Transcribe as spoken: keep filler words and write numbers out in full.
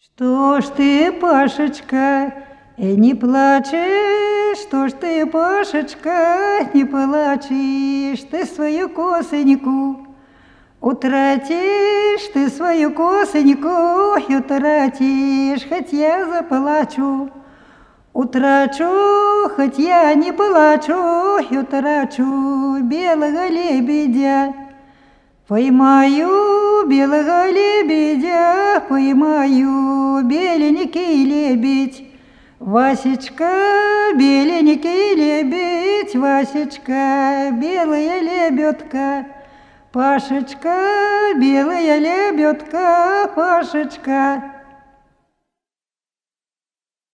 Что ж ты, Пашечка, и не плачешь? Что ж ты, Пашечка, не плачешь? Ты свою косыньку утратишь, ты свою косыньку утратишь, хоть я заплачу. Утрачу, хоть я не плачу, утрачу белого лебедя. Поймаю белого лебедя, поймаю беленький лебедь. Васечка, беленький лебедь, Васечка, белая лебедка. Пашечка, белая лебедка, Пашечка.